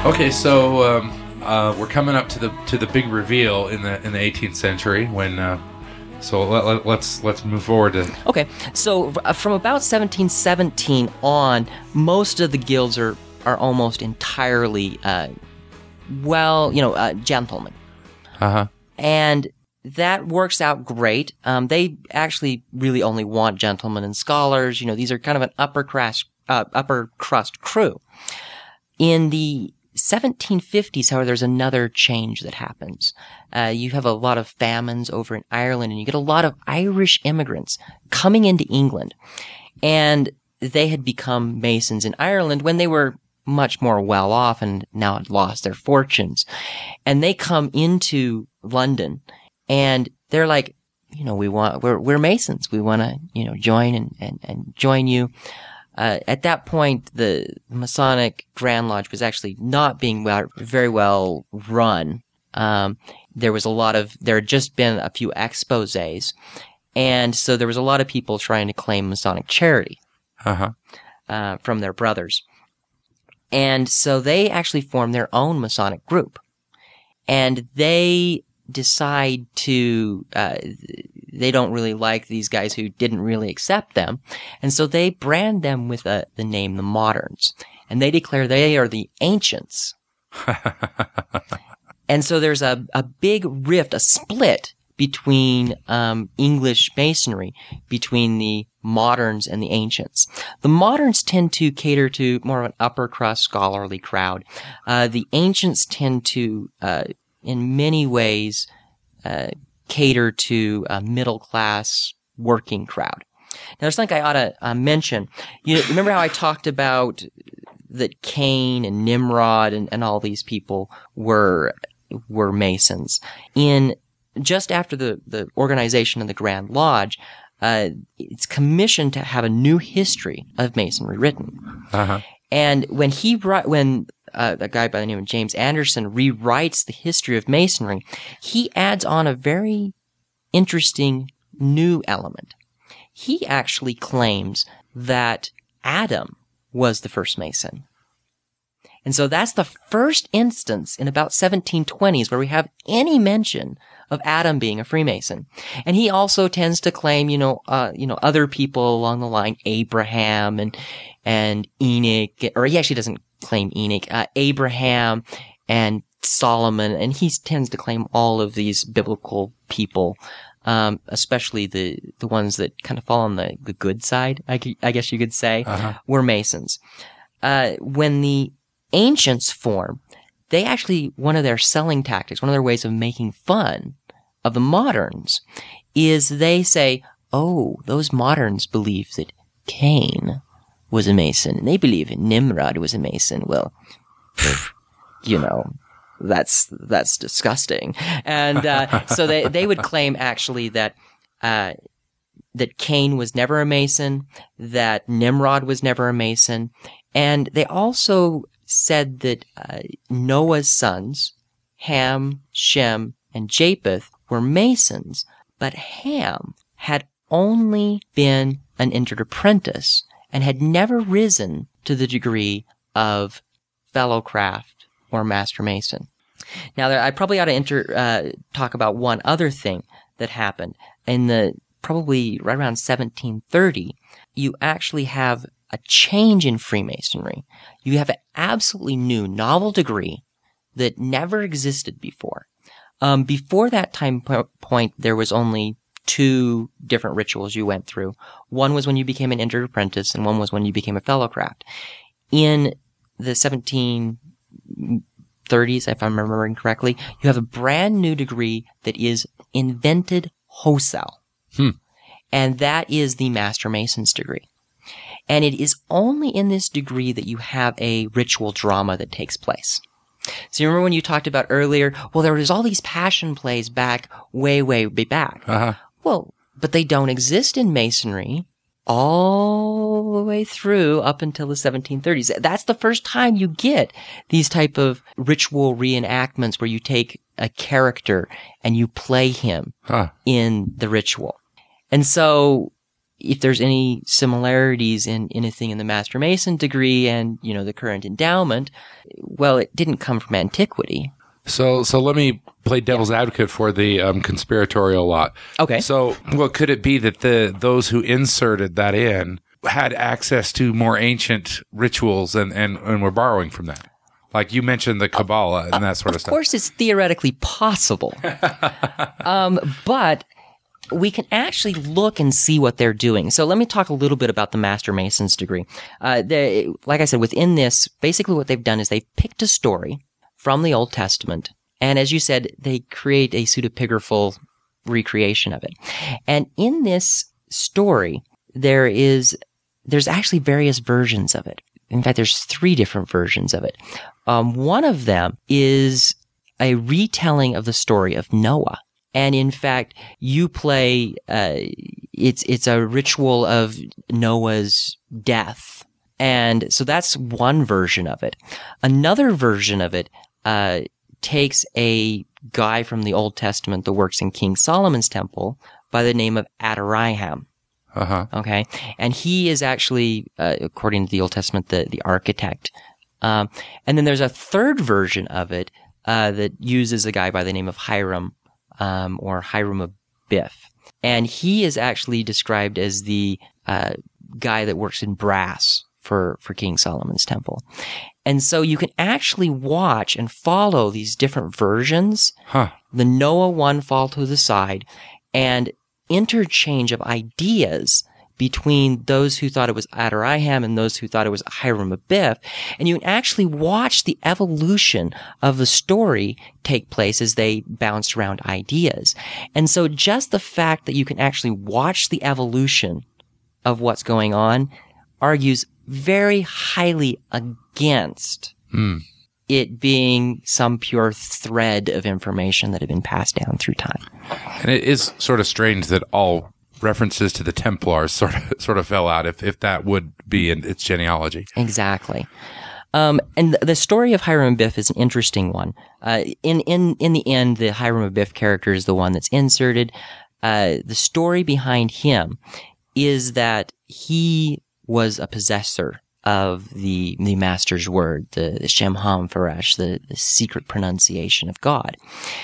Okay, so we're coming up to the big reveal in the 18th century when. Let's move forward to. Okay, so from about 1717 on, most of the guilds are almost entirely, gentlemen. And that works out great. They actually really only want gentlemen and scholars. These are kind of an upper crust crew. In the 1750s, however, there's another change that happens. You have a lot of famines over in Ireland, and you get a lot of Irish immigrants coming into England. And they had become Masons in Ireland when they were much more well off and now had lost their fortunes. And they come into London, and they're like, we're Masons. We want to, join and join you. At that point, the Masonic Grand Lodge was actually not being very well run. There had just been a few exposés. And so there was a lot of people trying to claim Masonic charity, from their brothers. And so they actually formed their own Masonic group. And they decide to, they don't really like these guys who didn't really accept them. And so they brand them with the name the Moderns. And they declare they are the Ancients. And so there's a big rift, a split between English Masonry, between the Moderns and the Ancients. The Moderns tend to cater to more of an upper crust scholarly crowd. The Ancients tend to, in many ways, cater to a middle class working crowd. Now, there's something I ought to mention. Remember how I talked about that Cain and Nimrod and all these people were Masons? Just after the organization of the Grand Lodge, it's commissioned to have a new history of Masonry written. And when a guy by the name of James Anderson rewrites the history of Masonry, he adds on a very interesting new element. He actually claims that Adam was the first Mason. And so that's the first instance in about 1720s where we have any mention of Adam being a Freemason. And he also tends to claim, other people along the line, Abraham and Enoch, or he actually doesn't claim Enoch, Abraham and Solomon, and he tends to claim all of these biblical people, especially the ones that kind of fall on the good side, I guess you could say, were Masons. When the Ancients form, they actually, one of their selling tactics, one of their ways of making fun of the Moderns is they say, oh, those Moderns believe that Cain was a Mason, and they believe Nimrod was a Mason. Well, that's disgusting. And so they would claim actually that Cain was never a Mason, that Nimrod was never a Mason, and they also said that Noah's sons, Ham, Shem, and Japheth, were Masons, but Ham had only been an entered apprentice and had never risen to the degree of fellow craft or master mason. Now, I probably ought to talk about one other thing that happened. Probably right around 1730, you actually have a change in Freemasonry. You have an absolutely new, novel degree that never existed before. Before that time point, there was only two different rituals you went through. One was when you became an entered apprentice, and one was when you became a fellow craft. In the 1730s, if I'm remembering correctly, you have a brand new degree that is invented wholesale. And that is the Master Mason's degree. And it is only in this degree that you have a ritual drama that takes place. So you remember when you talked about earlier, well, there was all these passion plays back, way, way back. Well, but they don't exist in Masonry all the way through up until the 1730s. That's the first time you get these type of ritual reenactments where you take a character and you play him in the ritual. And so if there's any similarities in anything in the Master Mason degree and, the current endowment, well, it didn't come from antiquity. So let me play devil's advocate for the conspiratorial lot. Okay. So, well, could it be that those who inserted that in had access to more ancient rituals and were borrowing from that? Like you mentioned the Kabbalah and that sort of stuff. Of course, it's theoretically possible. But we can actually look and see what they're doing. So let me talk a little bit about the Master Mason's degree. Like I said, within this, basically what they've done is they've picked a story from the Old Testament, and as you said, they create a pseudepigraphal recreation of it. And in this story, there's actually various versions of it. In fact, there's 3 different versions of it. One of them is a retelling of the story of Noah. And in fact, you play, it's a ritual of Noah's death. And so that's one version of it. Another version of it takes a guy from the Old Testament that works in King Solomon's temple by the name of Adoraham. Uh-huh. Okay. And he is actually, according to the Old Testament, the architect. And then there's a third version of it that uses a guy by the name of Hiram, or Hiram Abiff. And he is actually described as the guy that works in brass for King Solomon's temple. And so you can actually watch and follow these different versions. Huh. The Noah one fall to the side, and interchange of ideas between those who thought it was Adoraham and those who thought it was Hiram Abiff. And you can actually watch the evolution of the story take place as they bounce around ideas. And so just the fact that you can actually watch the evolution of what's going on argues very highly against it being some pure thread of information that had been passed down through time. And it is sort of strange that all references to the Templars sort of fell out, if that would be in its genealogy. Exactly. And the story of Hiram Abiff is an interesting one. In the end, the Hiram Abiff character is the one that's inserted. The story behind him is that he was a possessor of the Master's word, the Shem HaMephorash, the secret pronunciation of God.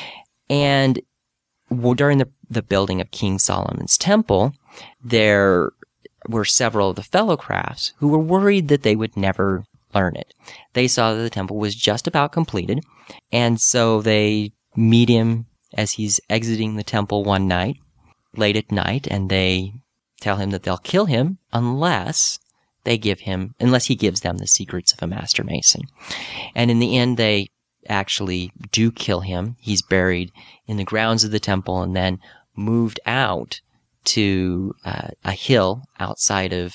And during the building of King Solomon's temple, there were several of the fellow crafts who were worried that they would never learn it. They saw that the temple was just about completed, and so they meet him as he's exiting the temple one night, late at night, and they tell him that they'll kill him unless he gives them the secrets of a Master Mason. And in the end, they actually do kill him. He's buried in the grounds of the temple and then moved out to a hill outside of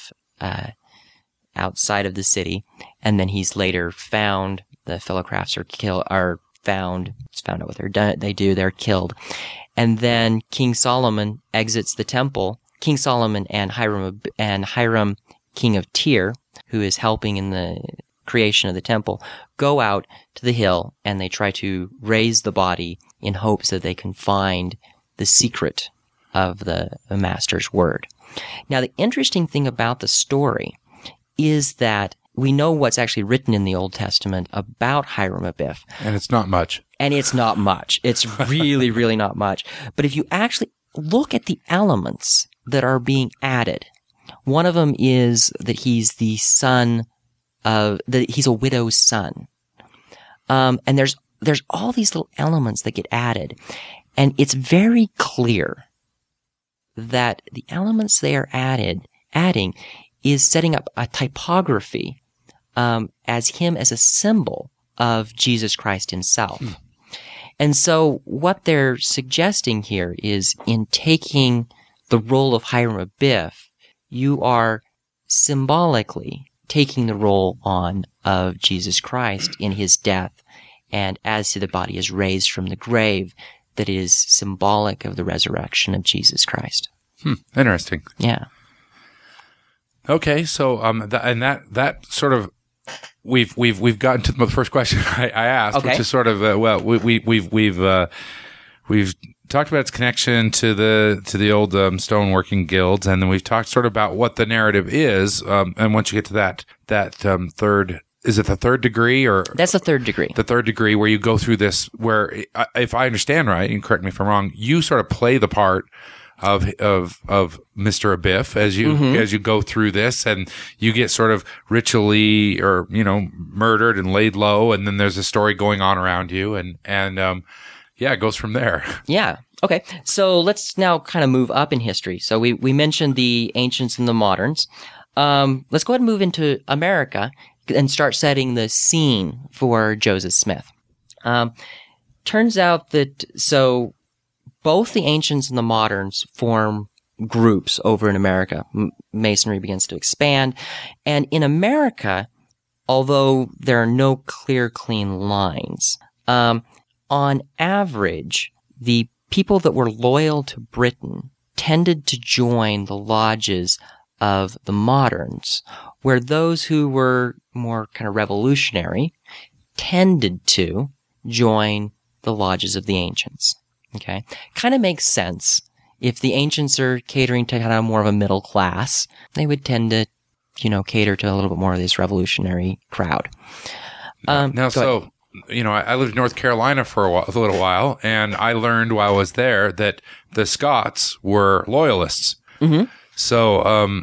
the city. And then he's later found. The fellow crafts are found. It's found out what they do. They're killed. And then King Solomon exits the temple. King Solomon and Hiram, king of Tyre, who is helping in the creation of the temple, go out to the hill and they try to raise the body in hopes that they can find the secret of the Master's word. Now, the interesting thing about the story is that we know what's actually written in the Old Testament about Hiram Abiff. And it's not much. It's really, really not much. But if you actually look at the elements that are being added, one of them is that he's the son of, that he's a widow's son. And there's all these little elements that get added. And it's very clear that the elements they are adding is setting up a typography as him as a symbol of Jesus Christ himself. And so what they're suggesting here is in taking the role of Hiram Abiff, you are symbolically taking the role on of Jesus Christ in his death, and as the body is raised from the grave, that it is symbolic of the resurrection of Jesus Christ. Interesting. Yeah. Okay, so that sort of we've gotten to the first question I asked, okay, which is sort of we've talked about its connection to the old stoneworking guilds, and then we've talked sort of about what the narrative is. And once you get to that third, is it the third degree or that's the third degree? The third degree, where you go through this, where if I understand right, and correct me if I'm wrong, you sort of play the part of Mr. Abiff as you go through this, and you get sort of ritually or murdered and laid low, and then there's a story going on around you, and it goes from there. Yeah. Okay. So let's now kind of move up in history. So we mentioned the ancients and the moderns. Let's go ahead and move into America and start setting the scene for Joseph Smith. Turns out that both the ancients and the moderns form groups over in America. Masonry begins to expand. And in America, although there are no clear, clean lines, on average, the people that were loyal to Britain tended to join the lodges of the moderns, where those who were more kind of revolutionary tended to join the lodges of the ancients. Okay? Kind of makes sense. If the ancients are catering to kind of more of a middle class, they would tend to, cater to a little bit more of this revolutionary crowd. I lived in North Carolina for a little while, and I learned while I was there that the Scots were loyalists. Mm-hmm. So,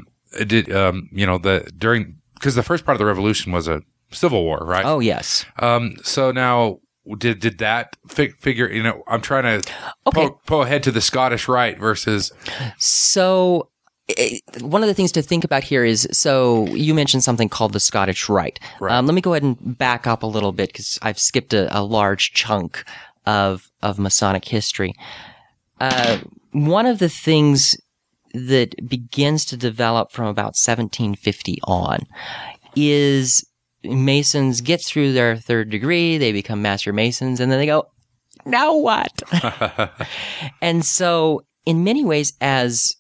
because the first part of the Revolution was a civil war, right? Oh, yes. So now, did that figure? I'm trying to pull ahead to the Scottish Rite versus. So. One of the things to think about here is, so you mentioned something called the Scottish Rite. Right. Let me go ahead and back up a little bit because I've skipped a large chunk of Masonic history. One of the things that begins to develop from about 1750 on is Masons get through their third degree, they become Master Masons, and then they go, now what? And so in many ways, as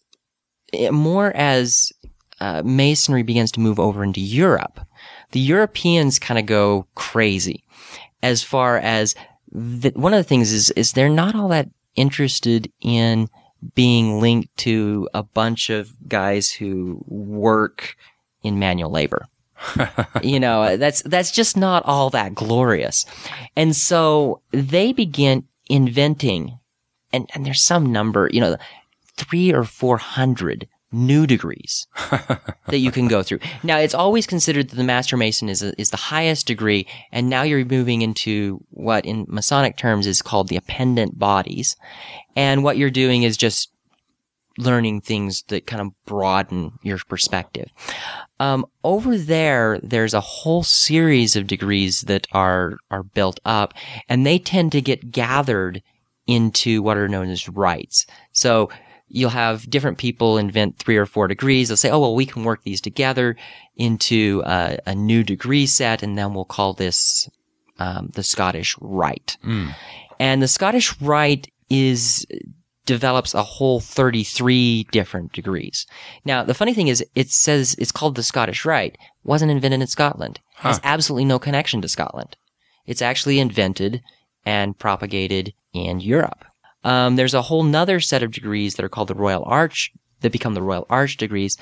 Masonry begins to move over into Europe, the Europeans kind of go crazy as far as one of the things is they're not all that interested in being linked to a bunch of guys who work in manual labor. That's just not all that glorious. And so they begin inventing, and there's some number, 300 or 400 new degrees that you can go through. Now, it's always considered that the Master Mason is the highest degree, and now you're moving into what in Masonic terms is called the appendant bodies. And what you're doing is just learning things that kind of broaden your perspective. Over there's a whole series of degrees that are built up, and they tend to get gathered into what are known as rites. So you'll have different people invent 3 or 4 degrees. They'll say, oh, well, we can work these together into a new degree set, and then we'll call this the Scottish Rite. Mm. And the Scottish Rite develops a whole 33 different degrees. Now, the funny thing is, it says it's called the Scottish Rite. It wasn't invented in Scotland. It has absolutely no connection to Scotland. It's actually invented and propagated in Europe. There's a whole nother set of degrees that are called the Royal Arch, that become the Royal Arch degrees.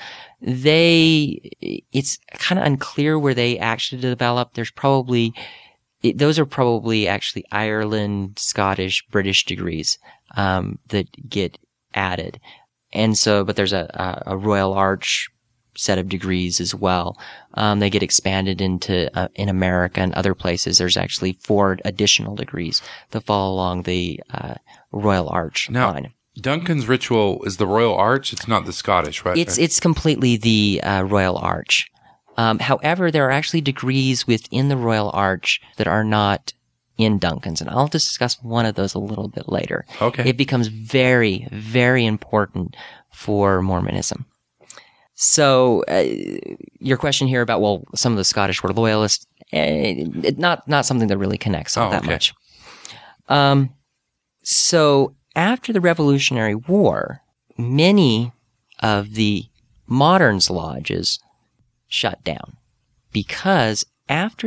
It's kind of unclear where they actually developed. Those are probably actually Ireland, Scottish, British degrees, that get added. And so, but there's a Royal Arch set of degrees as well. They get expanded into, in America and other places. There's actually 4 additional degrees that fall along the, Royal Arch line. Duncan's ritual is the Royal Arch. It's not the Scottish, right? It's completely the, Royal Arch. However, there are actually degrees within the Royal Arch that are not in Duncan's, and I'll discuss one of those a little bit later. Okay. It becomes very, very important for Mormonism. So, your question here about, well, some of the Scottish were loyalists, not something that really connects that much. So, after the Revolutionary War, many of the moderns lodges shut down because after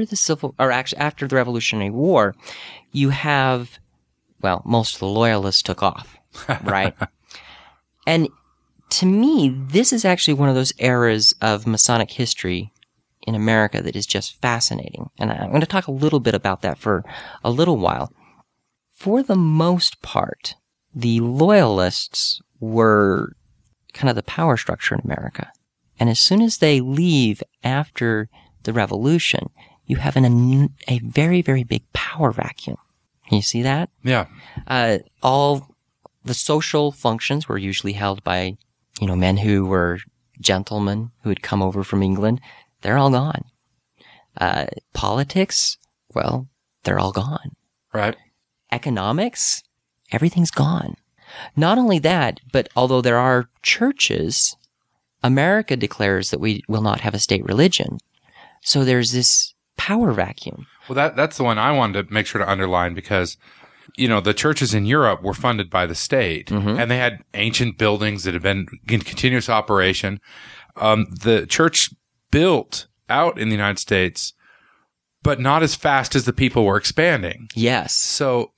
the Revolutionary War, you have, most of the loyalists took off. right? And to me, this is actually one of those eras of Masonic history in America that is just fascinating. And I'm going to talk a little bit about that for a little while. For the most part, the Loyalists were kind of the power structure in America. And as soon as they leave after the Revolution, you have a very, very big power vacuum. Can you see that? Yeah. All the social functions were usually held by, men who were gentlemen who had come over from England. They're all gone. Politics, well, they're all gone. Right. Economics, everything's gone. Not only that, but although there are churches, America declares that we will not have a state religion. So there's this power vacuum. Well, that's the one I wanted to make sure to underline because, the churches in Europe were funded by the state and they had ancient buildings that had been in continuous operation. The church built out in the United States, but not as fast as the people were expanding. Yes. So,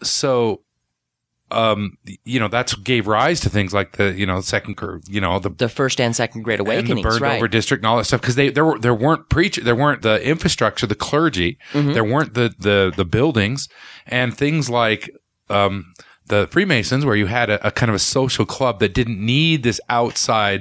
that's gave rise to things like the the first and second Great Awakenings, and the burned right? over district and all that stuff because there weren't the infrastructure, the clergy, there weren't the buildings and things like the Freemasons, where you had a kind of a social club that didn't need this outside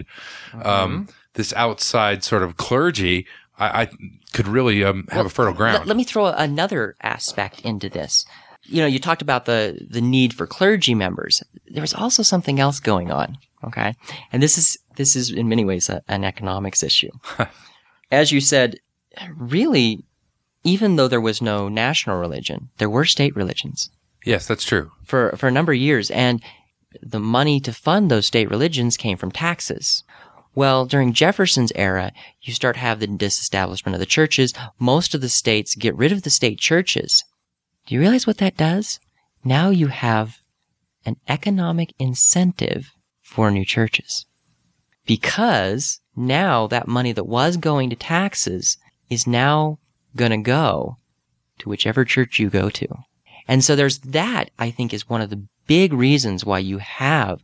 sort of clergy. I could really have a fertile ground. Let me throw another aspect into this. You talked about the need for clergy members. There was also something else going on, okay? And this is in many ways an economics issue. As you said, really, even though there was no national religion, there were state religions. Yes, that's true. For a number of years, and the money to fund those state religions came from taxes. Well, during Jefferson's era, you start having the disestablishment of the churches. Most of the states get rid of the state churches. Do you realize what that does? Now you have an economic incentive for new churches. Because now that money that was going to taxes is now going to go to whichever church you go to. And so there's that, I think, is one of the big reasons why you have,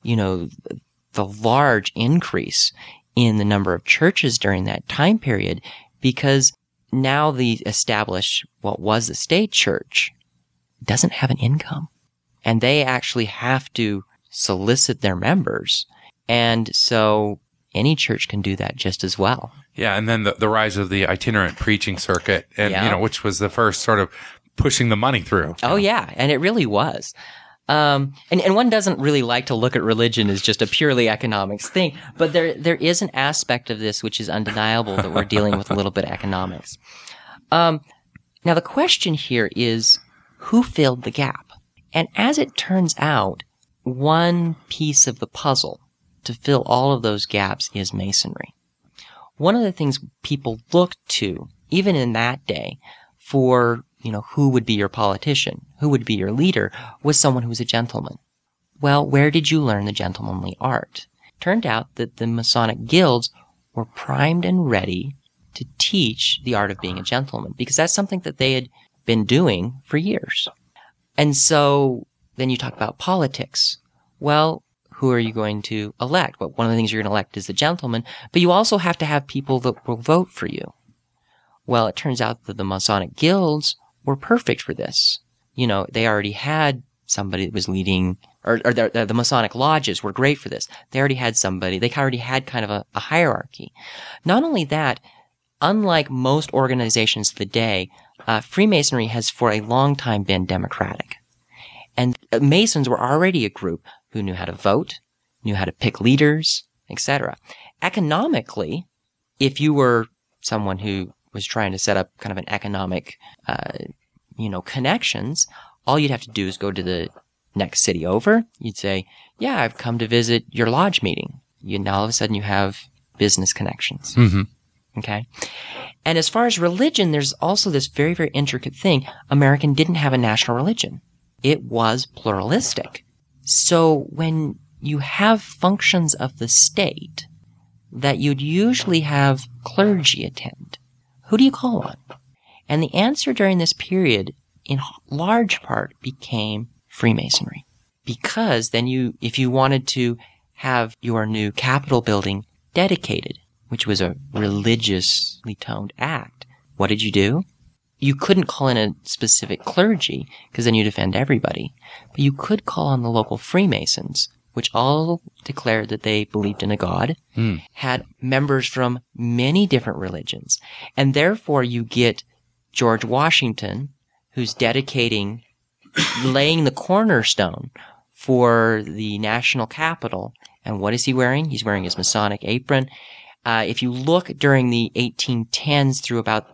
the large increase in the number of churches during that time period, because now the established, what was the state church, doesn't have an income. And they actually have to solicit their members. And so any church can do that just as well. Yeah, and then the rise of the itinerant preaching circuit, and which was the first sort of pushing the money through. Oh, yeah, and it really was. And one doesn't really like to look at religion as just a purely economics thing, but there is an aspect of this which is undeniable that we're dealing with a little bit of economics. Now the question here is, who filled the gap? And as it turns out, one piece of the puzzle to fill all of those gaps is Masonry. One of the things people looked to, even in that day, for who would be your politician, who would be your leader, was someone who was a gentleman. Well, where did you learn the gentlemanly art? Turned out that the Masonic guilds were primed and ready to teach the art of being a gentleman, because that's something that they had been doing for years. And so then you talk about politics. Well, who are you going to elect? Well, one of the things you're going to elect is the gentleman, but you also have to have people that will vote for you. Well, it turns out that the Masonic guilds were perfect for this. They already had somebody that was leading, or the Masonic lodges were great for this. They already had somebody, they already had kind of a hierarchy. Not only that, unlike most organizations of the day, Freemasonry has for a long time been democratic. And Masons were already a group who knew how to vote, knew how to pick leaders, etc. Economically, if you were someone who was trying to set up kind of an economic, connections, all you'd have to do is go to the next city over. You'd say, yeah, I've come to visit your lodge meeting. Now all of a sudden you have business connections. Mm-hmm. Okay. And as far as religion, there's also this very, very intricate thing. America didn't have a national religion. It was pluralistic. So when you have functions of the state that you'd usually have clergy attend, who do you call on? And the answer during this period, in large part, became Freemasonry. because then if you wanted to have your new Capitol building dedicated, which was a religiously toned act, what did you do? You couldn't call in a specific clergy, because then you'd offend everybody. But you could call on the local Freemasons, which all declared that they believed in a god, had members from many different religions. And therefore you get George Washington, who's laying the cornerstone for the national capital. And what is he wearing? He's wearing his Masonic apron. If you look during the 1810s through about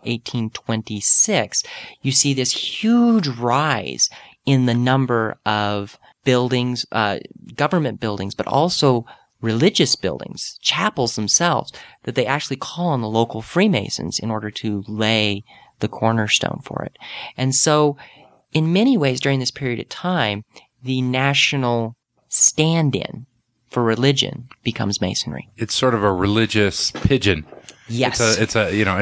1826, you see this huge rise in the number of buildings, government buildings, but also religious buildings, chapels themselves, that they actually call on the local Freemasons in order to lay the cornerstone for it. And so, in many ways during this period of time, the national stand-in for religion becomes Masonry. It's sort of a religious pigeon. Yes. It's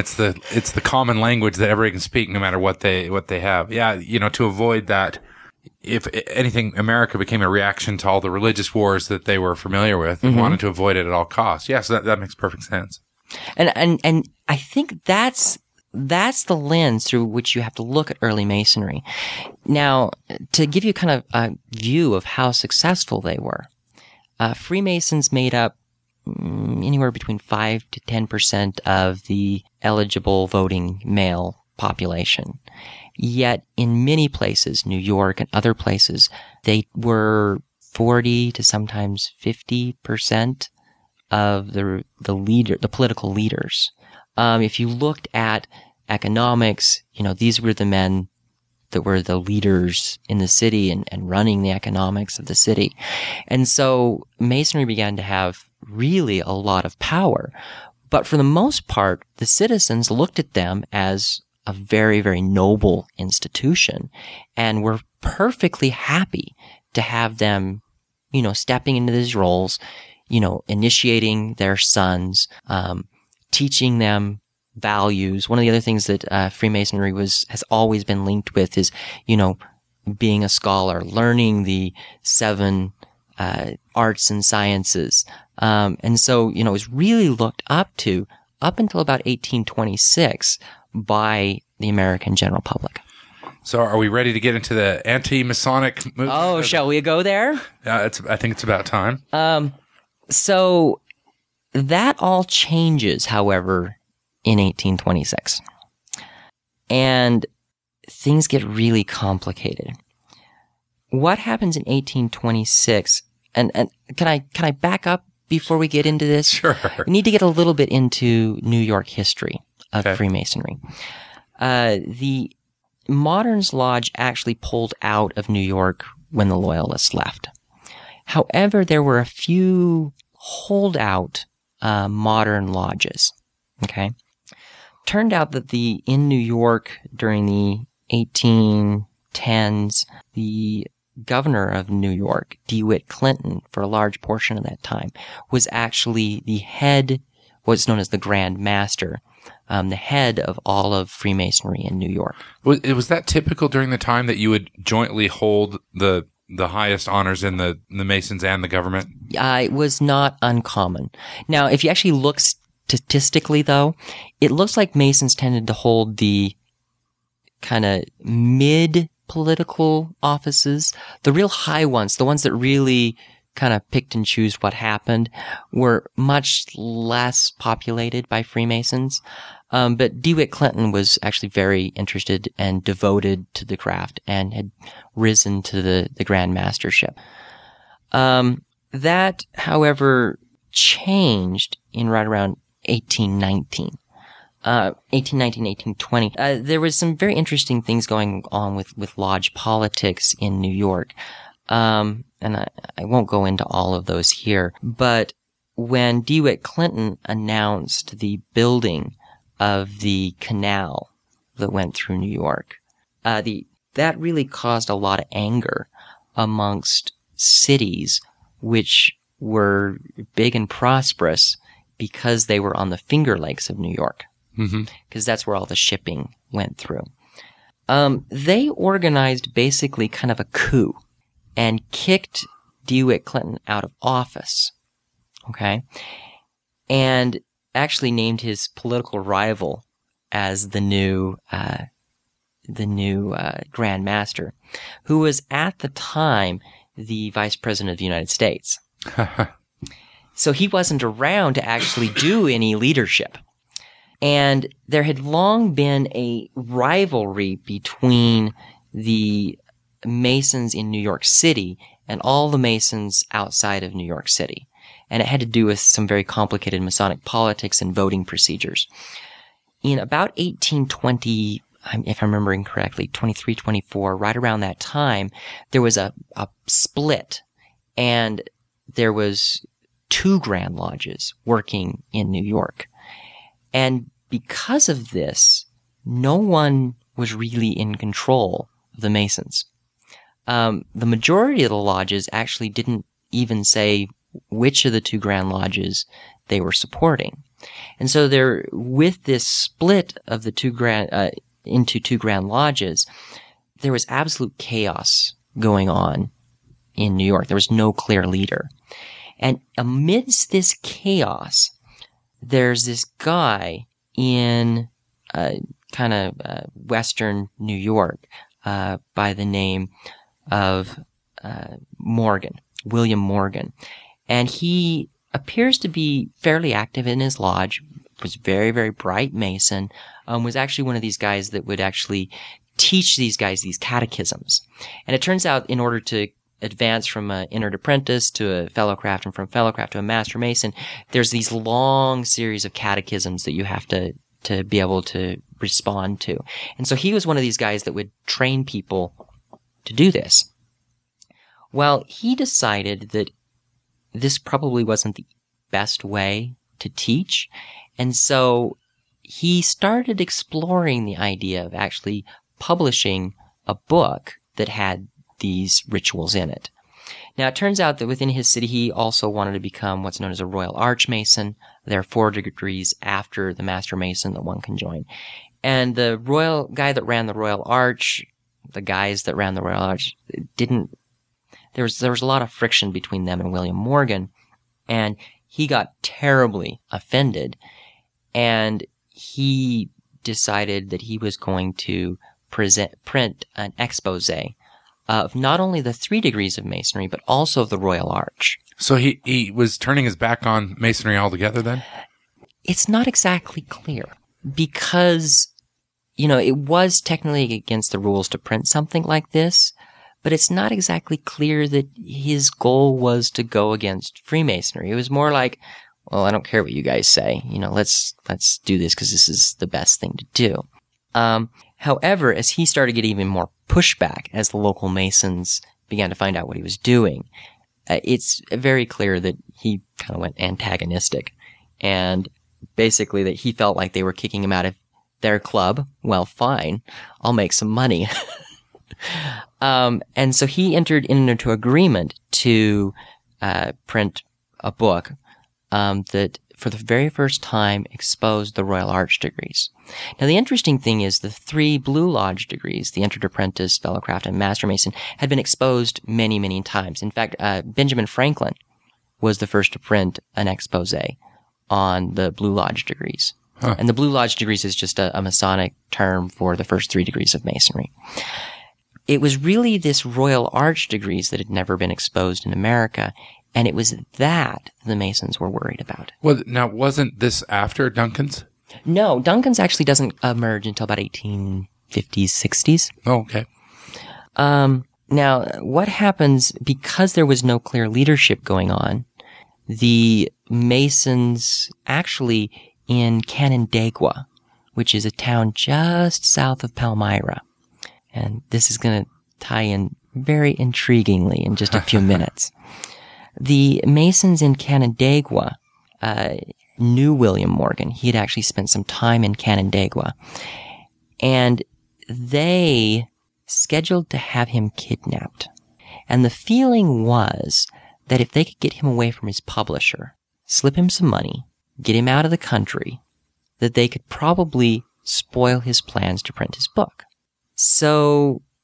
the common language that everybody can speak no matter what they have. Yeah, to avoid that, if anything, America became a reaction to all the religious wars that they were familiar with and wanted to avoid it at all costs. Yeah, so that makes perfect sense. And I think that's the lens through which you have to look at early Masonry. Now, to give you kind of a view of how successful they were, Freemasons made up anywhere between 5 to 10% of the eligible voting male population. Yet in many places, New York and other places, they were 40 to sometimes 50% of the political leaders. If you looked at economics, these were the men that were the leaders in the city and running the economics of the city. And so Masonry began to have really a lot of power. But for the most part, the citizens looked at them as a very, very noble institution and were perfectly happy to have them, stepping into these roles, initiating their sons, teaching them values. One of the other things that Freemasonry has always been linked with is, being a scholar, learning the 7 arts and sciences. And so, it was really looked up to up until about 1826 by the American general public. So are we ready to get into the anti-Masonic movement? Oh, shall we go there? I think it's about time. So that all changes, however, in 1826. And things get really complicated. What happens in 1826, and can I back up before we get into this? Sure. We need to get a little bit into New York history of Freemasonry. The Moderns Lodge actually pulled out of New York when the Loyalists left. However, there were a few holdout modern lodges. Okay. Turned out that in New York during the 1810s, the governor of New York, DeWitt Clinton, for a large portion of that time, was actually the head, what's known as the Grand Master, the head of all of Freemasonry in New York. Was that typical during the time that you would jointly hold the highest honors in the Masons and the government? It was not uncommon. Now, if you actually look statistically, though, it looks like Masons tended to hold the kind of mid-political offices. The real high ones, the ones that really kind of picked and choose what happened, were much less populated by Freemasons. But DeWitt Clinton was actually very interested and devoted to the craft and had risen to the Grand Mastership. That, however, changed in right around 1819. 1820. There was some very interesting things going on with lodge politics in New York. And I won't go into all of those here, but when DeWitt Clinton announced the building of the canal that went through New York, that really caused a lot of anger amongst cities which were big and prosperous because they were on the Finger Lakes of New York. Because that's where all the shipping went through. They organized basically kind of a coup and kicked DeWitt Clinton out of office. Okay? And actually named his political rival as the new Grand Master, who was at the time the Vice President of the United States. So he wasn't around to actually do any leadership. And there had long been a rivalry between the Masons in New York City and all the Masons outside of New York City. And it had to do with some very complicated Masonic politics and voting procedures. In about 1820, if I'm remembering correctly, 23, 24, right around that time, there was a split, and there was 2 Grand Lodges working in New York. And because of this, no one was really in control of the Masons. The majority of the lodges actually didn't even say which of the 2 Grand Lodges they were supporting. And so there, with this split of the into 2 Grand Lodges, there was absolute chaos going on in New York. There was no clear leader. And amidst this chaos, there's this guy in western New York by the name of William Morgan. And he appears to be fairly active in his lodge, was very, very bright Mason, was actually one of these guys that would actually teach these guys these catechisms. And it turns out in order to advance from an entered apprentice to a fellow craft and from fellow craft to a master mason, there's these long series of catechisms that you have to be able to respond to. And so he was one of these guys that would train people to do this. Well, he decided that this probably wasn't the best way to teach. And so he started exploring the idea of actually publishing a book that had these rituals in it. Now, it turns out that within his city, he also wanted to become what's known as a Royal Archmason. There are 4 degrees after the Master Mason that one can join. And the royal guy that ran the Royal Arch, the guys that ran the Royal Arch, there was a lot of friction between them and William Morgan, and he got terribly offended, and he decided that he was going to print an expose of not only the 3 degrees of Masonry, but also of the Royal Arch. So he was turning his back on Masonry altogether then? It's not exactly clear, because, it was technically against the rules to print something like this, but it's not exactly clear that his goal was to go against Freemasonry. It was more like, well, I don't care what you guys say. Let's do this because this is the best thing to do. However, as he started getting even more pushback as the local Masons began to find out what he was doing, it's very clear that he kind of went antagonistic, and basically that he felt like they were kicking him out of their club. Well, fine, I'll make some money. And so he entered into agreement to print a book that for the very first time exposed the Royal Arch degrees. Now, the interesting thing is the 3 Blue Lodge degrees, the Entered Apprentice, Fellow Craft, and Master Mason, had been exposed many, many times. In fact, Benjamin Franklin was the first to print an expose on the Blue Lodge degrees. Huh. And the Blue Lodge degrees is just a Masonic term for the first 3 degrees of Masonry. It was really this Royal Arch degrees that had never been exposed in America, and it was that the Masons were worried about. Well, now, wasn't this after Duncan's? No, Duncan's actually doesn't emerge until about 1850s, 60s. Oh, okay. Now, what happens, because there was no clear leadership going on, the Masons actually in Canandaigua, which is a town just south of Palmyra, and this is going to tie in very intriguingly in just a few minutes. The Masons in Canandaigua knew William Morgan. He had actually spent some time in Canandaigua. And they scheduled to have him kidnapped. And the feeling was that if they could get him away from his publisher, slip him some money, get him out of the country, that they could probably spoil his plans to print his book. So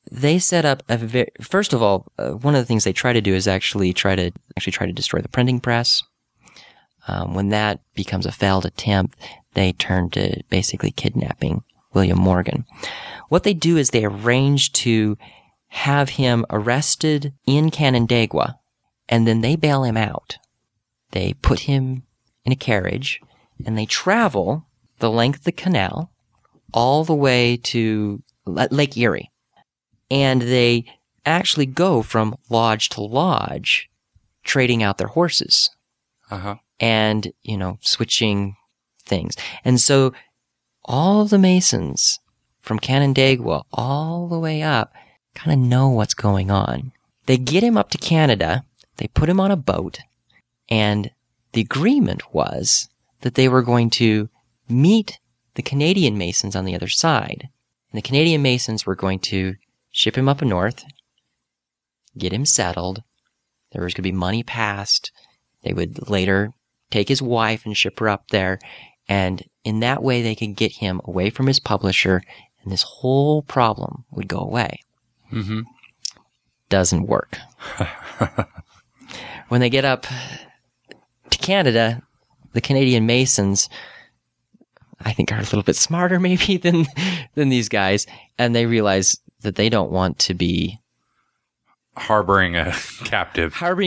they set up first of all, one of the things they try to do is actually try to destroy the printing press. When that becomes a failed attempt, they turn to basically kidnapping William Morgan. What they do is they arrange to have him arrested in Canandaigua, and then they bail him out. They put him in a carriage, and they travel the length of the canal all the way to Lake Erie. And they actually go from lodge to lodge, trading out their horses. Uh-huh. And, switching things. And so all of the Masons from Canandaigua all the way up kind of know what's going on. They get him up to Canada, they put him on a boat, and the agreement was that they were going to meet the Canadian Masons on the other side. And the Canadian Masons were going to ship him up north, get him settled. There was going to be money passed. They would later take his wife and ship her up there. And in that way, they could get him away from his publisher, and this whole problem would go away. Mm-hmm. Doesn't work. When they get up to Canada, the Canadian Masons, I think, are a little bit smarter maybe than these guys, and they realize that they don't want to be harboring a captive. They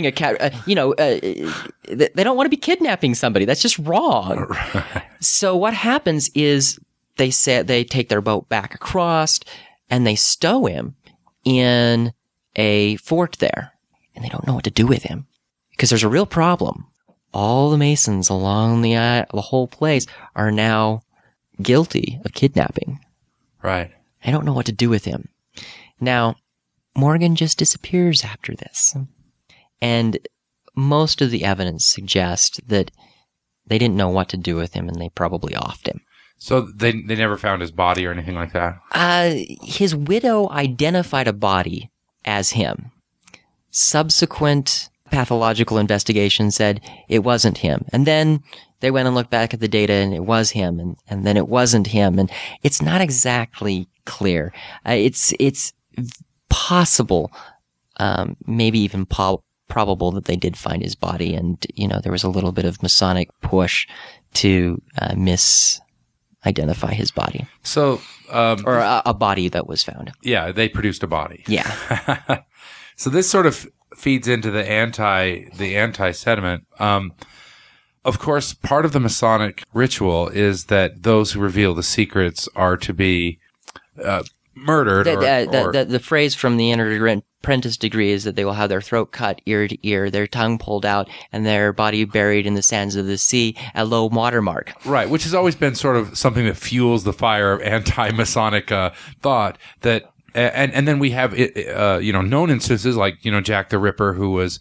don't want to be kidnapping somebody. That's just wrong. So what happens is they take their boat back across and they stow him in a fort there, and they don't know what to do with him because there's a real problem. All the Masons along the whole place are now guilty of kidnapping. Right. I don't know what to do with him. Now, Morgan just disappears after this. And most of the evidence suggests that they didn't know what to do with him and they probably offed him. So they never found his body or anything like that? His widow identified a body as him. Subsequent pathological investigation said it wasn't him. And then they went and looked back at the data and it was him, and then it wasn't him. And it's not exactly clear. It's possible, maybe even probable that they did find his body, and there was a little bit of Masonic push to misidentify his body. So, or a body that was found. Yeah, they produced a body. Yeah. So this sort of feeds into the anti sentiment. Of course, part of the Masonic ritual is that those who reveal the secrets are to be murdered. The phrase from the Inner Apprentice degree is that they will have their throat cut ear to ear, their tongue pulled out, and their body buried in the sands of the sea at low water mark. Right, which has always been sort of something that fuels the fire of anti-Masonic thought. That and then we have known instances like Jack the Ripper, who was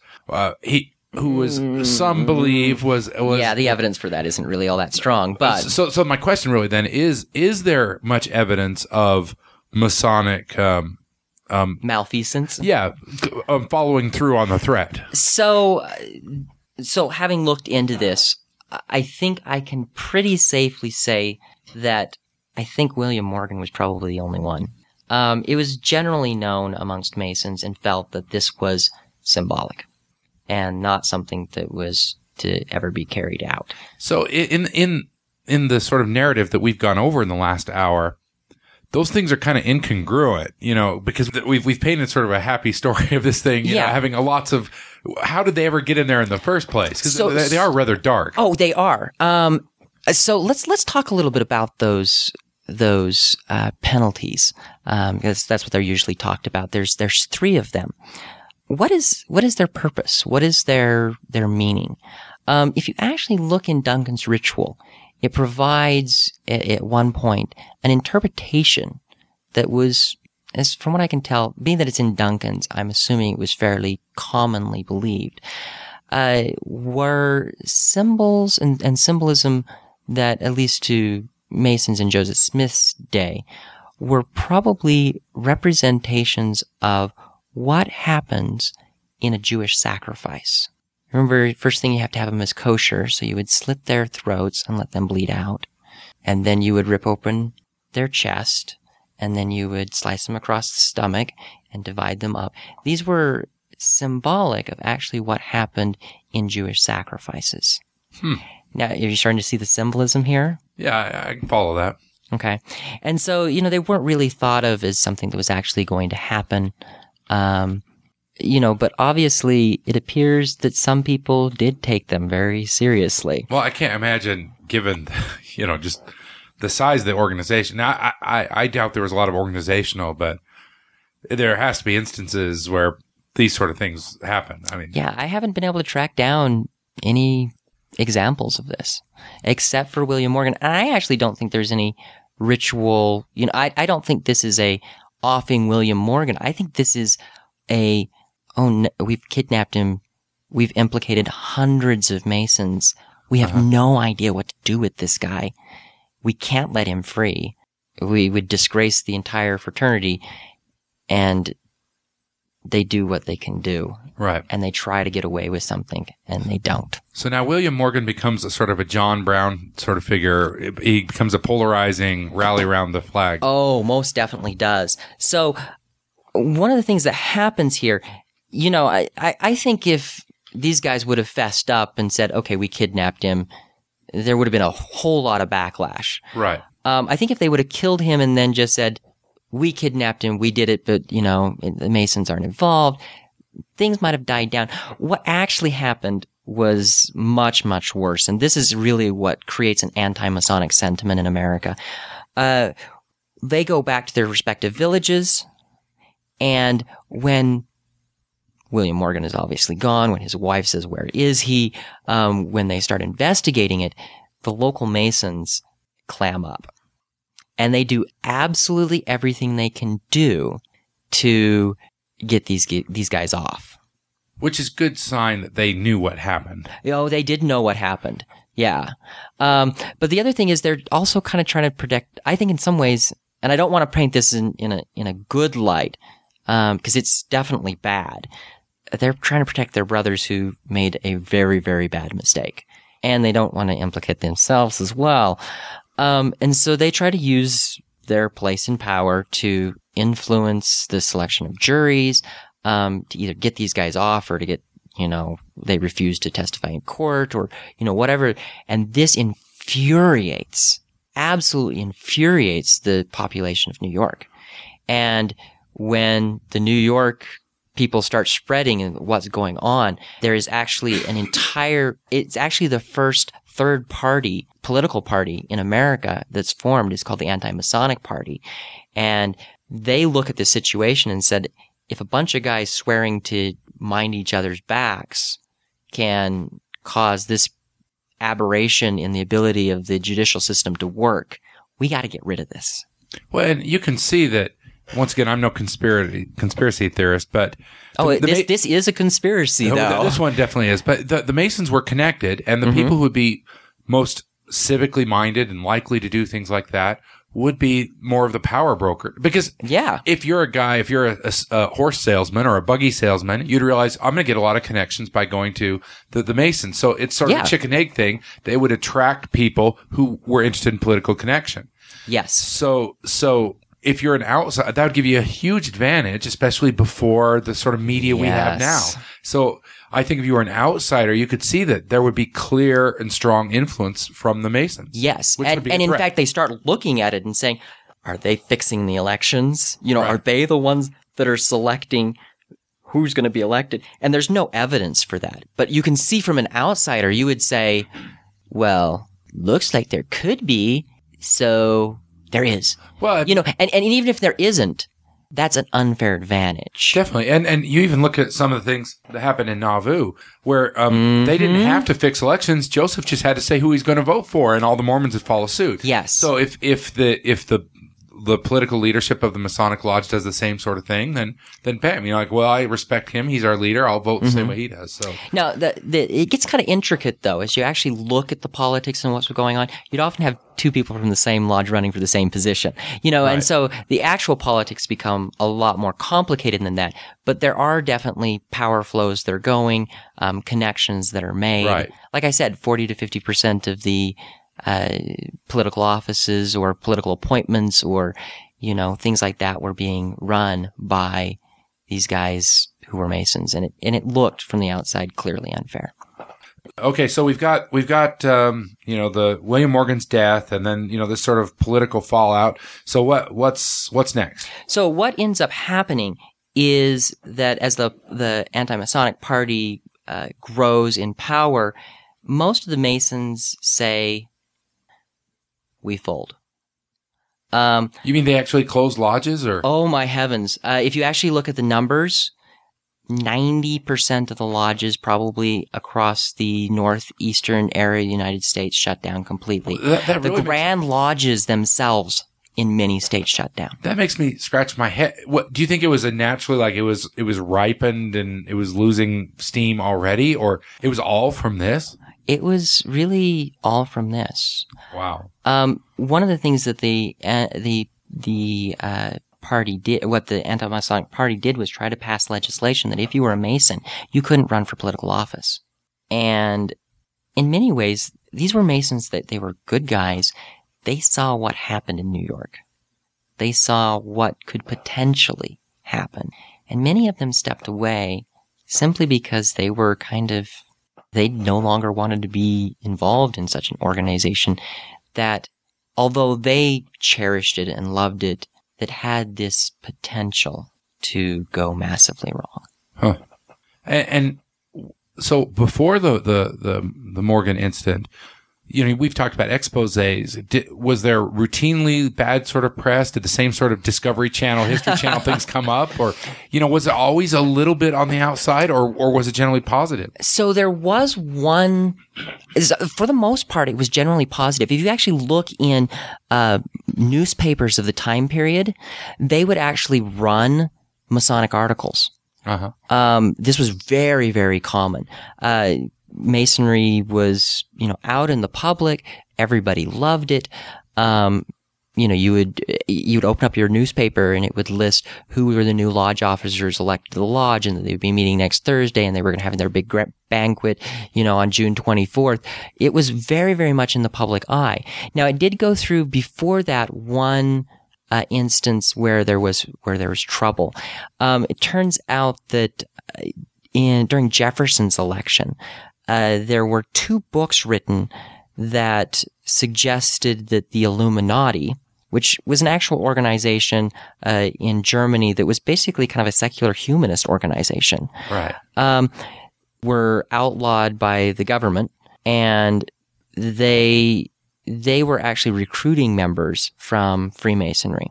some believe was the evidence for that isn't really all that strong. But so my question really then is there much evidence of Masonic malfeasance? Yeah, following through on the threat. So having looked into this, I think I can pretty safely say that I think William Morgan was probably the only one. It was generally known amongst Masons and felt that this was symbolic and not something that was to ever be carried out. So in the sort of narrative that we've gone over in the last hour, those things are kind of incongruent, because we've painted sort of a happy story of this thing, having lots of, how did they ever get in there in the first place? Because they are rather dark. Oh, they are. So let's talk a little bit about those penalties, because that's what they're usually talked about. There's 3 of them. What is their purpose? What is their meaning? If you actually look in Duncan's ritual, it provides at one point an interpretation that was, as from what I can tell, being that it's in Duncan's, I'm assuming it was fairly commonly believed, were symbols and symbolism that, at least to Masons in Joseph Smith's day, were probably representations of what happens in a Jewish sacrifice. Remember, first thing you have to have them is kosher, so you would slit their throats and let them bleed out. And then you would rip open their chest, and then you would slice them across the stomach and divide them up. These were symbolic of actually what happened in Jewish sacrifices. Now, are you starting to see the symbolism here? Yeah, I can follow that. Okay. And so, they weren't really thought of as something that was actually going to happen. But obviously it appears that some people did take them very seriously. Well, I can't imagine, given, just the size of the organization. Now, I doubt there was a lot of organizational, but there has to be instances where these sort of things happen. I mean, yeah, I haven't been able to track down any examples of this, except for William Morgan. And I actually don't think there's any ritual. I don't think this is a offing William Morgan. I think this is we've kidnapped him. We've implicated hundreds of Masons. We have no idea what to do with this guy. We can't let him free. We would disgrace the entire fraternity, and they do what they can do. Right. And they try to get away with something, and they don't. So now William Morgan becomes a sort of a John Brown sort of figure. He becomes a polarizing rally around the flag. Oh, most definitely does. So one of the things that happens here, I think if these guys would have fessed up and said, okay, we kidnapped him, there would have been a whole lot of backlash. Right. I think if they would have killed him and then just said, we kidnapped him, we did it, but, the Masons aren't involved, things might have died down. What actually happened was much, much worse. And this is really what creates an anti-Masonic sentiment in America. They go back to their respective villages, and when William Morgan is obviously gone, when his wife says, where is he? When they start investigating it, the local Masons clam up. And they do absolutely everything they can do to get these guys off. Which is good sign that they knew what happened. They did know what happened. Yeah. But the other thing is they're also kind of trying to protect, I think in some ways, and I don't want to paint this in a good light, because it's definitely bad. They're trying to protect their brothers who made a very, very bad mistake. And they don't want to implicate themselves as well. And so they try to use their place in power to influence the selection of juries, to either get these guys off or to get, they refuse to testify in court or, whatever. And this absolutely infuriates the population of New York. And when the New York people start spreading what's going on, there is actually it's actually the first third party, political party in America that's formed. It's called the Anti-Masonic Party. And they look at the situation and said, if a bunch of guys swearing to mind each other's backs can cause this aberration in the ability of the judicial system to work, we got to get rid of this. Well, and you can see that, once again, I'm no conspiracy theorist, but... This is a conspiracy, though. This one definitely is. But the Masons were connected, and the people who would be most civically minded and likely to do things like that would be more of the power broker. Because if you're a horse salesman or a buggy salesman, you'd realize, I'm going to get a lot of connections by going to the Masons. So it's sort of a chicken-egg thing. They would attract people who were interested in political connection. Yes. So if you're an outsider, that would give you a huge advantage, especially before the sort of media we have now. So I think if you were an outsider, you could see that there would be clear and strong influence from the Masons. Yes. And in fact, they start looking at it and saying, are they fixing the elections? Are they the ones that are selecting who's going to be elected? And there's no evidence for that. But you can see from an outsider, you would say, well, looks like there could be. So there is. Well, and even if there isn't, that's an unfair advantage. Definitely. And you even look at some of the things that happened in Nauvoo where they didn't have to fix elections. Joseph just had to say who he's going to vote for, and all the Mormons would follow suit. Yes. So if the political leadership of the Masonic Lodge does the same sort of thing, then bam, I respect him. He's our leader. I'll vote the same way he does. So now it gets kind of intricate though, as you actually look at the politics and what's going on. You'd often have two people from the same lodge running for the same position, and so the actual politics become a lot more complicated than that. But there are definitely power flows that are going, connections that are made. Right. Like I said, 40 to 50% of the political offices or political appointments or things like that were being run by these guys who were Masons, and it looked from the outside clearly unfair. Okay, so we've got the William Morgan's death, and then this sort of political fallout. So what's next? So what ends up happening is that as the anti-Masonic party grows in power, most of the Masons say, "We fold." You mean they actually closed lodges, or? Oh my heavens! If you actually look at the numbers, 90% of the lodges probably across the northeastern area of the United States shut down completely. That really the Grand Lodges themselves in many states shut down. That makes me scratch my head. What do you think? It was naturally, like it was ripened and it was losing steam already, or it was all from this? It was really all from this. Wow. One of the things that the party did, what the anti-Masonic party did, was try to pass legislation that if you were a Mason, you couldn't run for political office. And in many ways, these were Masons that they were good guys. They saw what happened in New York. They saw what could potentially happen. And many of them stepped away simply because they were they no longer wanted to be involved in such an organization that, although they cherished it and loved it, that had this potential to go massively wrong. Huh. And so before the Morgan incident, we've talked about exposés. Was there routinely bad sort of press? Did the same sort of Discovery Channel, History Channel things come up? Or, was it always a little bit on the outside, or was it generally positive? So there was one, for the most part, it was generally positive. If you actually look in newspapers of the time period, they would actually run Masonic articles. Uh-huh. This was very, very common. Masonry was, out in the public. Everybody loved it. You would open up your newspaper and it would list who were the new lodge officers elected to the lodge, and that they would be meeting next Thursday, and they were going to have their big banquet, on June 24th. It was very, very much in the public eye. Now, it did go through before that one instance where there was trouble. It turns out that during Jefferson's election, there were 2 books written that suggested that the Illuminati, which was an actual organization in Germany that was basically kind of a secular humanist organization, right, were outlawed by the government, and they were actually recruiting members from Freemasonry.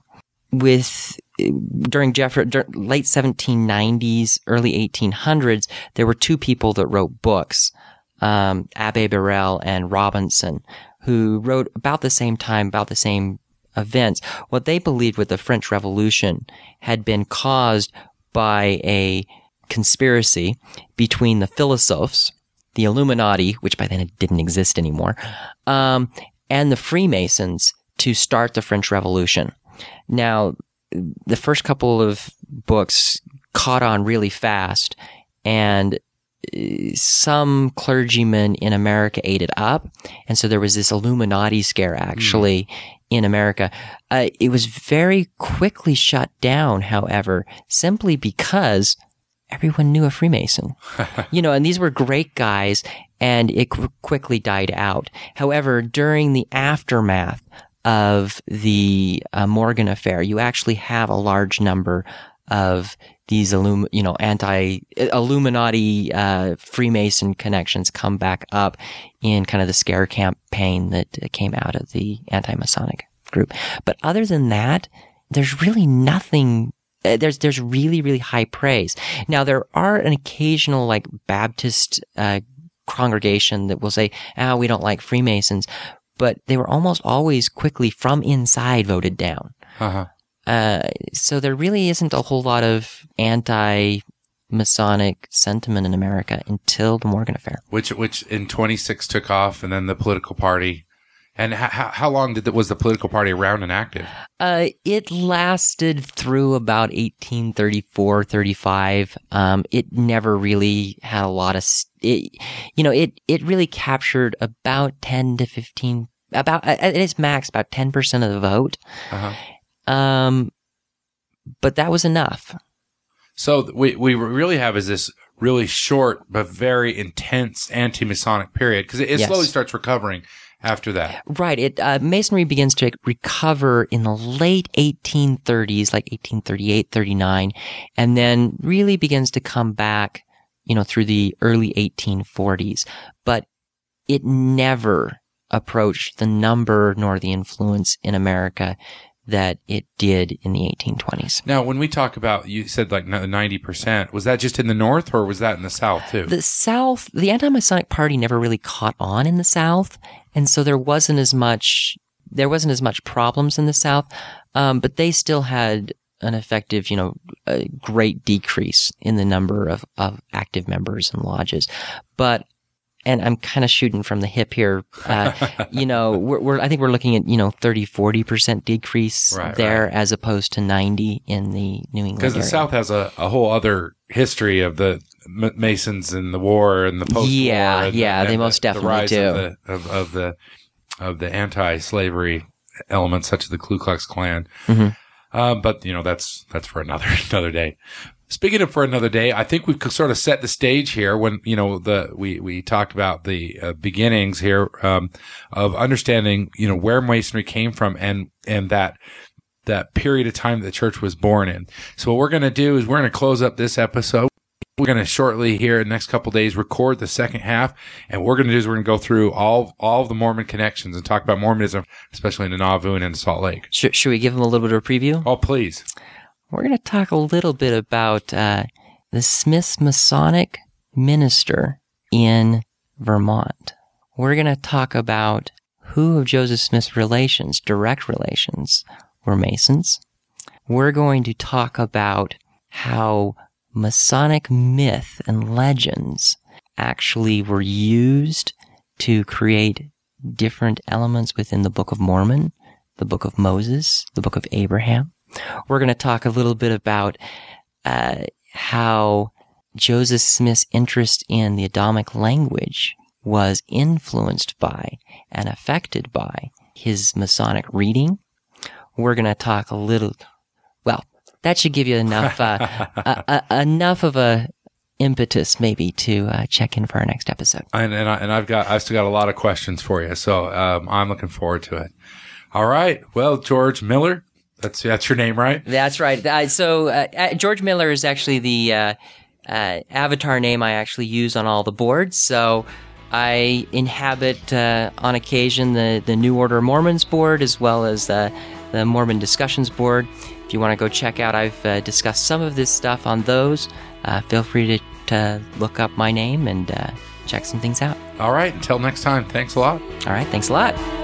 During late 1790s, early 1800s, there were 2 people that wrote books, Abbe Birrell and Robinson, who wrote about the same time, about the same events. What they believed with the French Revolution had been caused by a conspiracy between the Philosophes, the Illuminati, which by then it didn't exist anymore, and the Freemasons to start the French Revolution. Now, the first couple of books caught on really fast, and some clergymen in America ate it up. And so there was this Illuminati scare actually in America. It was very quickly shut down, however, simply because everyone knew a Freemason. And these were great guys, and it quickly died out. However, during the aftermath of the Morgan affair, you actually have a large number of these anti-Illuminati Freemason connections come back up in kind of the scare campaign that came out of the anti-Masonic group. But other than that, there's really nothing. There's really, really high praise. Now, there are an occasional Baptist congregation that will say, we don't like Freemasons, but they were almost always quickly from inside voted down. Uh-huh. So there really isn't a whole lot of anti-Masonic sentiment in America until the Morgan affair. Which in 26 took off, and then the political party. And how long was the political party around and active? It lasted through about 1834, 35. It never really had a lot of, it really captured about 10 to 15, at its max, about 10% of the vote. Uh-huh. But that was enough. So we really have is this really short but very intense anti-Masonic period, because it slowly starts recovering after that. Right. Masonry begins to recover in the late 1830s, like 1838, 39, and then really begins to come back, through the early 1840s. But it never approached the number nor the influence in America that it did in the 1820s. Now, when we talk about, you said like 90%, was that just in the North or was that in the South too? The South, the anti-Masonic party never really caught on in the South, and so there wasn't as much problems in the South, but they still had an effective, a great decrease in the number of active members and lodges. But and I'm kind of shooting from the hip here. I think we're looking at, 30-40% decrease as opposed to 90 in the New England Because the area. South has a whole other history of the Masons and the war and the post-war. Yeah, they most definitely do. Of the anti-slavery elements, such as the Ku Klux Klan. Mm-hmm. But that's for another day. Speaking of for another day, I think we've sort of set the stage here when, we talked about the beginnings here, of understanding, where Masonry came from and that period of time that the church was born in. So what we're going to do is we're going to close up this episode. We're going to shortly here in the next couple of days record the second half, and what we're going to do is we're going to go through all of the Mormon connections and talk about Mormonism, especially in Nauvoo and in Salt Lake. Should we give them a little bit of a preview? Oh, please. We're going to talk a little bit about the Smith's Masonic minister in Vermont. We're going to talk about who of Joseph Smith's direct relations, were Masons. We're going to talk about how Masonic myth and legends actually were used to create different elements within the Book of Mormon, the Book of Moses, the Book of Abraham. We're going to talk a little bit about how Joseph Smith's interest in the Adamic language was influenced by and affected by his Masonic reading. We're going to talk a little, that should give you enough enough of a impetus maybe to check in for our next episode. And I've still got a lot of questions for you, so I'm looking forward to it. All right. Well, George Miller, that's your name, right? That's right. So George Miller is actually the avatar name I actually use on all the boards. So I inhabit on occasion the New Order of Mormons board as well as the Mormon Discussions board. If you want to go check out, I've discussed some of this stuff on those. Feel free to look up my name and check some things out. All right. Until next time. Thanks a lot. All right. Thanks a lot.